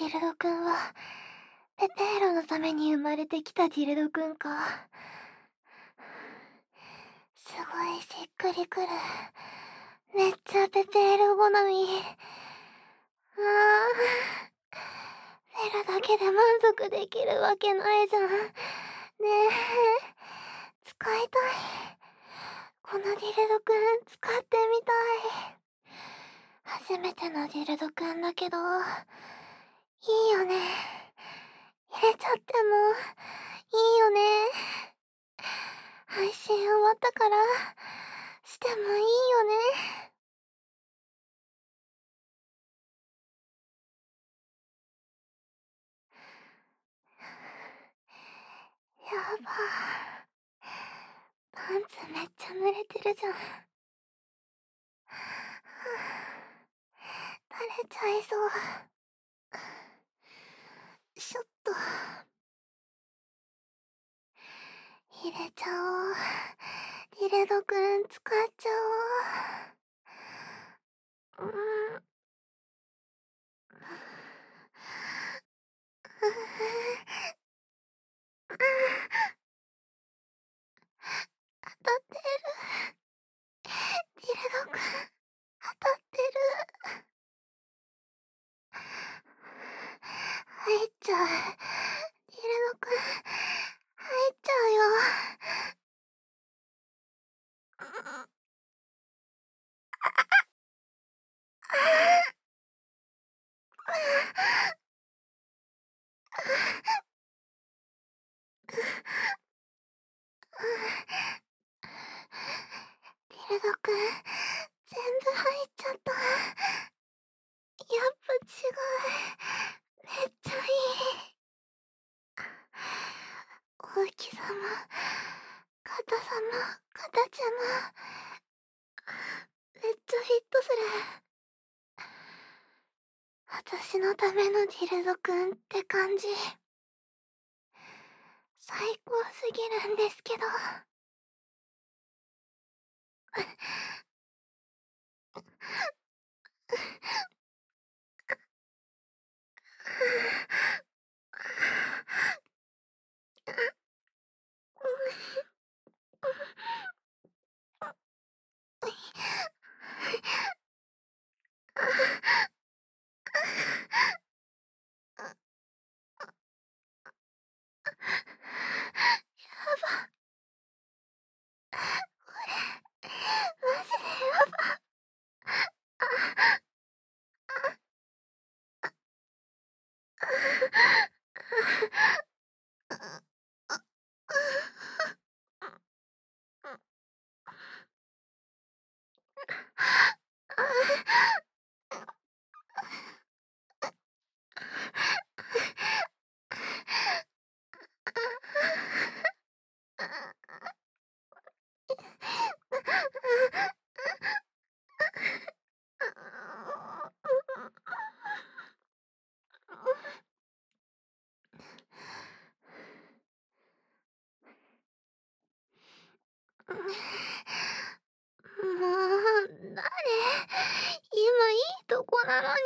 ディルドくんは、ペペーロのために生まれてきたディルドくんか。すごいしっくりくる。めっちゃペペーロ好み。フェラだけで満足できるわけないじゃん。ねえ、使いたい。このディルドくん使ってみたい。初めてのディルドくんだけど、いいよね。入れちゃってもいいよね。配信終わったからしてもいいよね。やば。パンツめっちゃ濡れてるじゃん。垂れちゃいそう。ちょっと入れちゃおう。ディルドくん使っちゃおう。当たってる。ディルドくん当たってる。入っちゃう。ディルドくん入っちゃうよ。ディルドくん全部入っちゃった。やっぱ違う。めっちゃいい。大きさも硬さも形もめっちゃフィットする。私のためのディルドくんって感じ。最高すぎるんですけど。やば。これマジでやば。もう、誰？今いいとこなのに。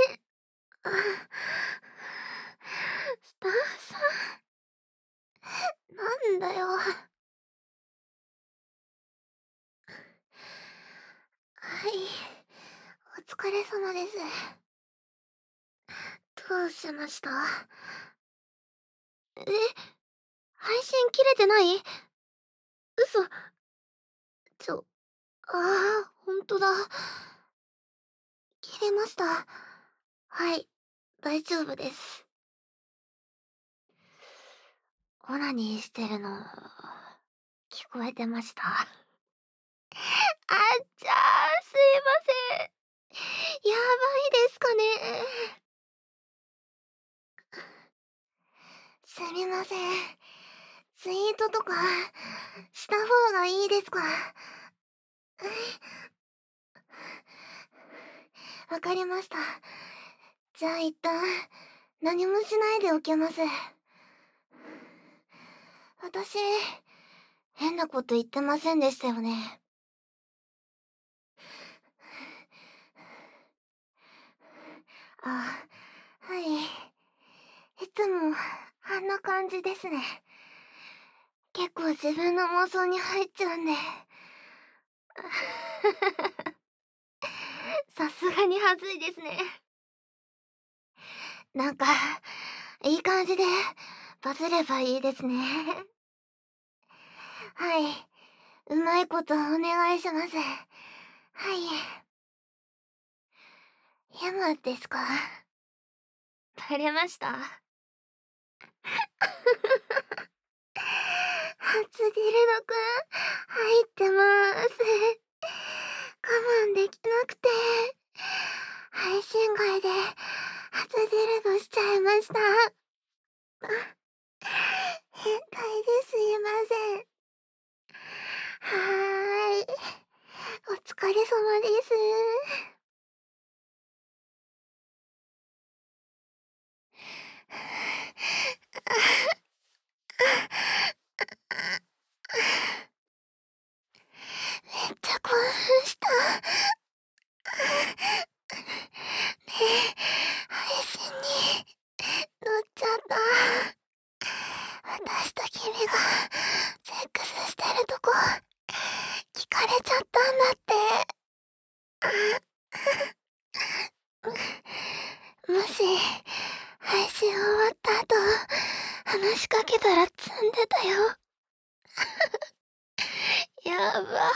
スタッフさん、なんだよ。はい、お疲れ様です。どうしました？え、配信切れてない？嘘。ほんとだ。切れました。はい、大丈夫です。オナニーしてるの、聞こえてました。あっちゃー、すいません。やばいですかね。すみません。ツイートとかした方がいいですか？わかりました。じゃあ一旦何もしないでおきます。私、変なこと言ってませんでしたよね。あ、 はい。いつもあんな感じですね。結構自分の妄想に入っちゃうんで。さすがに恥ずいですね。なんか、いい感じでバズればいいですね。はい。うまいことお願いします。はい。ヘマですか？バレました？初ディルドくん、入ってます。我慢できなくて、配信外で初ディルドしちゃいました。変態ですいません。はーい。お疲れ様です。めっちゃ興奮した。ね、配信に乗っちゃった。私と君がセックスしてるとこ聞かれちゃったんだって。もし配信終わった後話しかけたら積んでたよ。やば。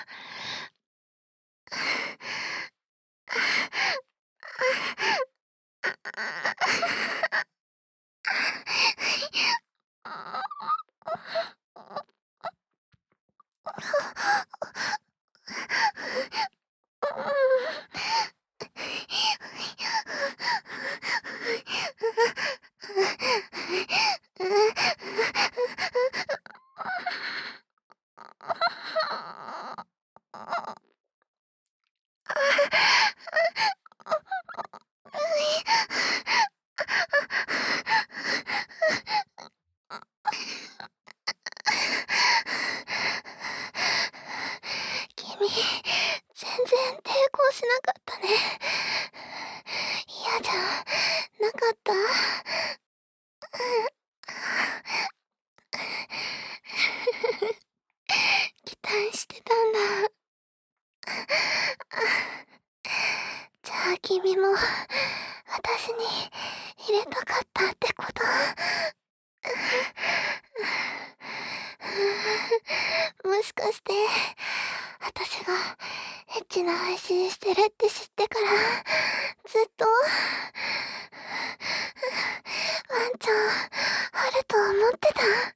君、全然抵抗しなかったね。嫌じゃなかった？期待してたんだ。じゃあ君も私に入れたかったってこと？もしかして私がエッチな配信してるって知ってからずっとワンちゃんあると思ってた？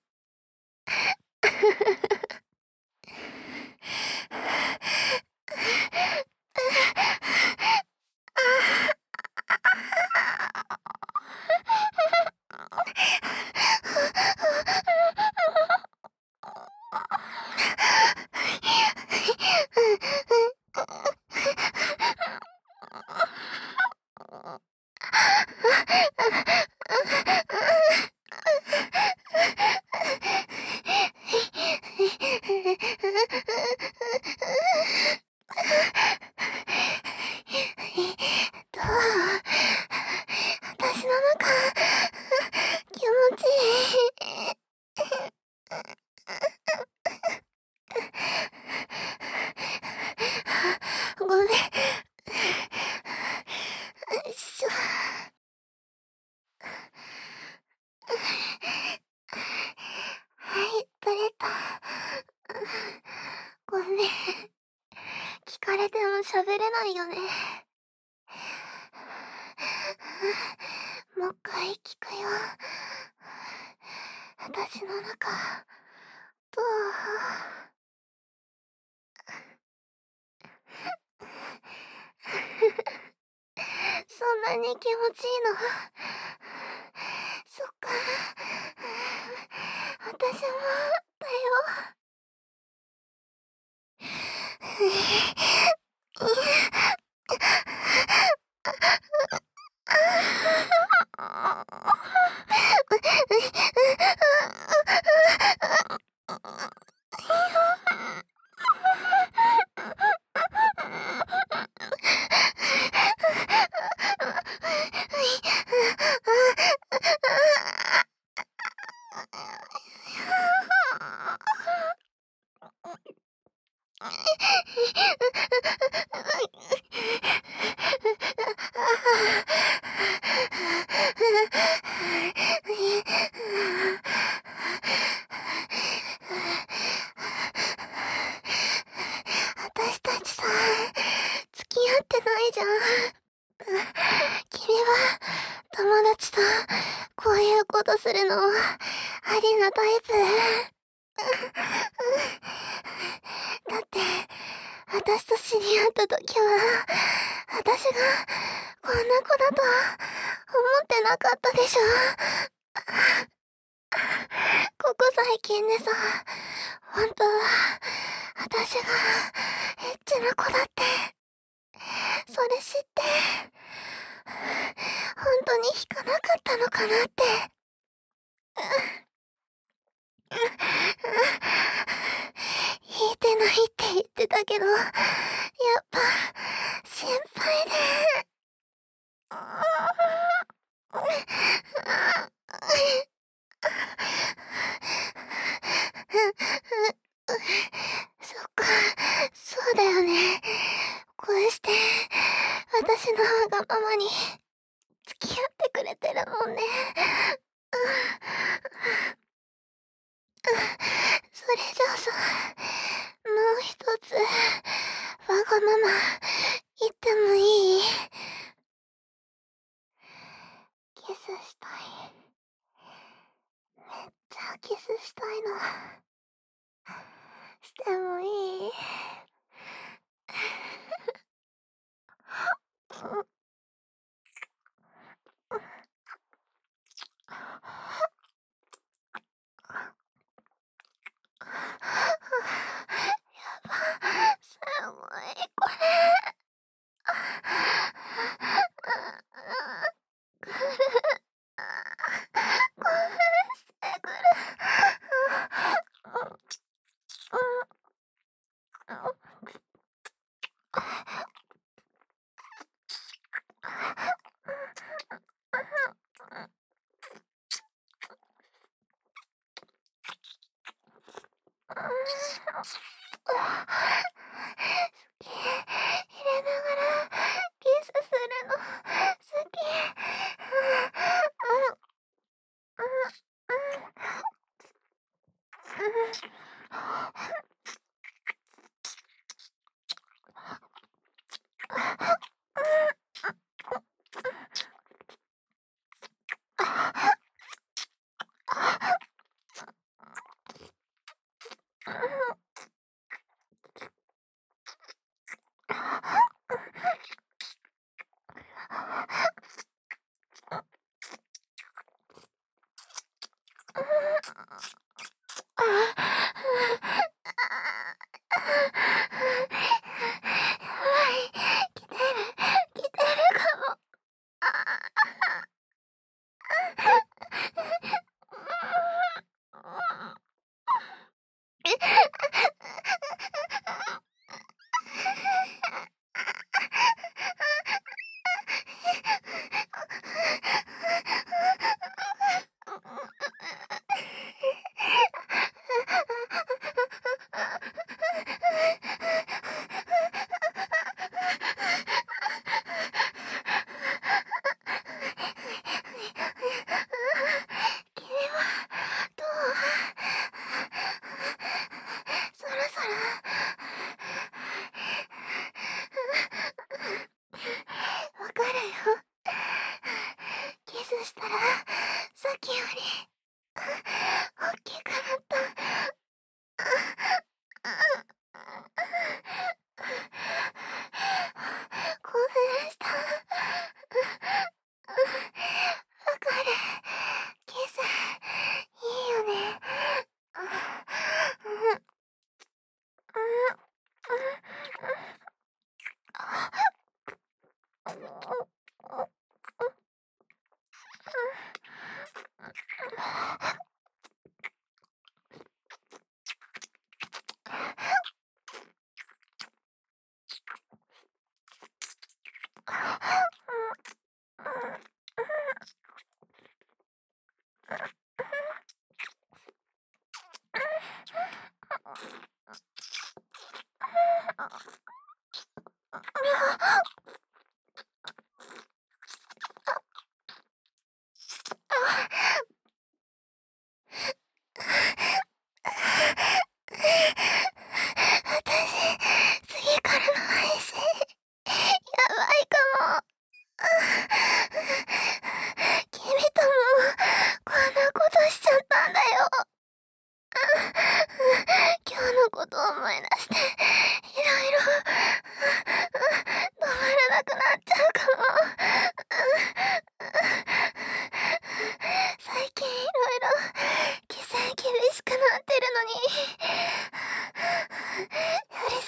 どう？私の中気持ちいい。ごめん。よいしょ。はい、取れた。ごめん。聞かれても喋れないよね。もう一回聞くよ。私の中、どう？そんなに気持ちいいの？そっか。私もだよ。 私たちさ、付き合ってないじゃん。君は友達とこういうことするのありなタイプ？だって、私と知り合った時は、私がこんな子だとは思ってなかったでしょ。ここ最近でさ、本当は私がエッチな子だって、それ知って、本当に引かなかったのかなって。引いてないって言ってたけど、やっぱ心配で。そっか、そうだよね。こうして私のわがままに付き合ってくれてるもんね。それじゃあさ、もう一つわがまま言ってもいい？キスしたい。めっちゃキスしたいの。してもいい？やば、すごいこれ。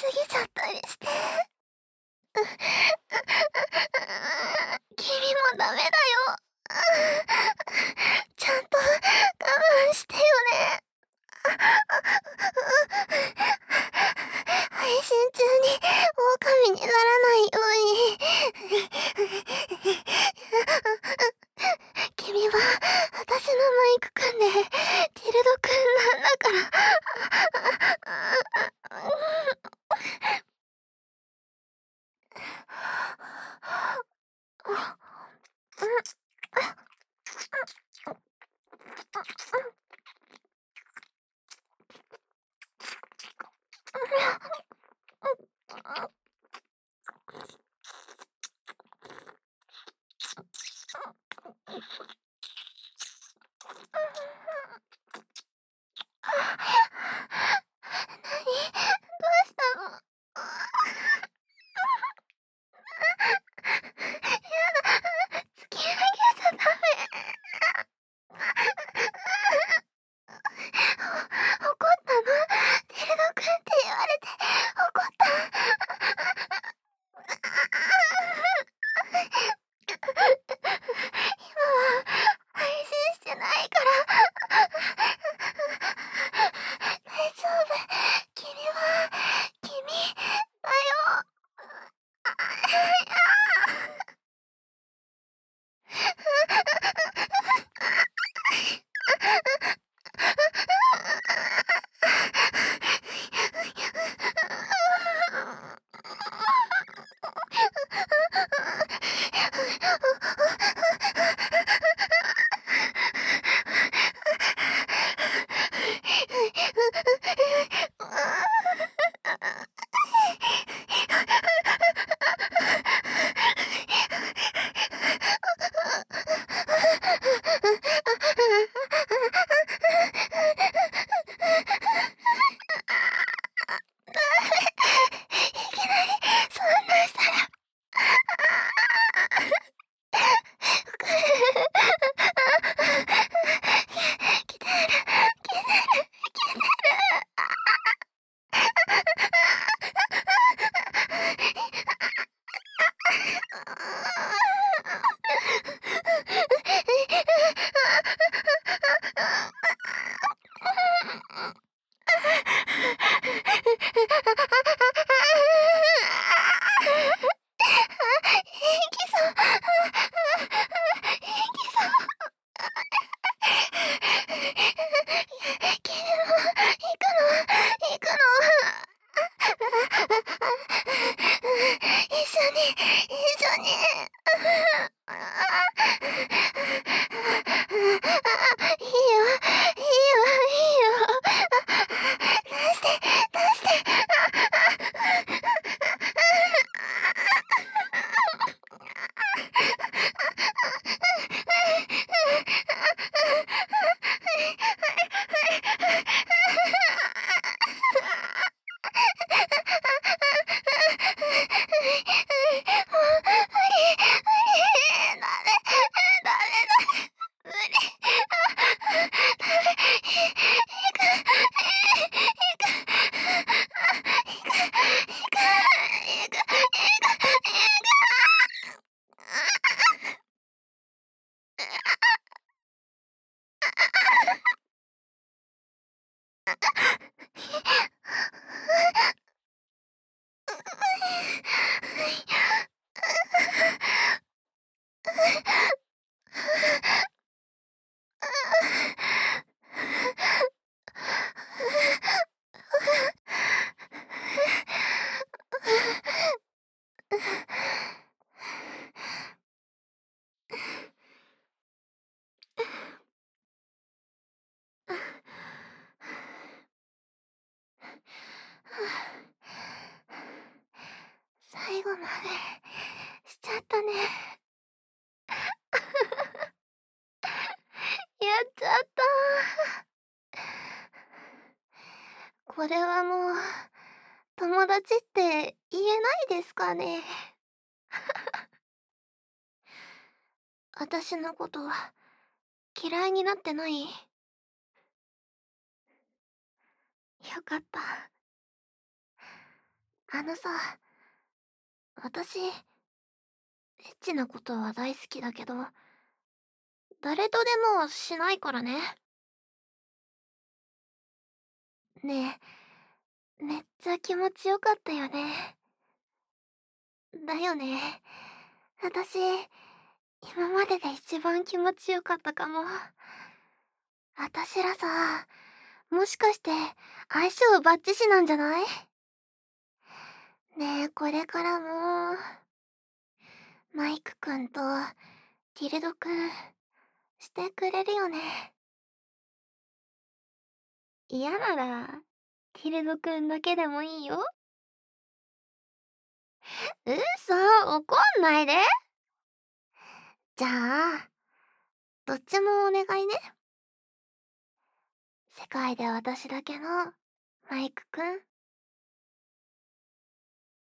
ぎちゃったりして。君もダメだよ。ちゃんと我慢してよね。配信中に狼にならないように。君は私のマイクくんでティルドくんなんだからどうしたの？突き上げちゃダメ。怒ったの？テルドくんって言われて怒った。今は配信してないから大丈夫。君は君だよ。いきなりそんなしたら来てる来てる来て元気そう。元気そう。君も行くの行くの。一緒に。いいよいいよいいよ。出して出して。最後までしちゃったね。やっちゃった。これはもう友達って言えないですかね。私のこと嫌いになってない？よかった。 あのさ、私、エッチなことは大好きだけど、誰とでもしないからね。ねえ、めっちゃ気持ちよかったよね。だよね。私、今までで一番気持ちよかったかも。私らさ、もしかして相性バッチシなんじゃない？ねえ、これからも、マイクくんとティルドくん、してくれるよね。嫌なら、ティルドくんだけでもいいよ。嘘、怒んないで。じゃあ、どっちもお願いね。世界で私だけのマイクくん。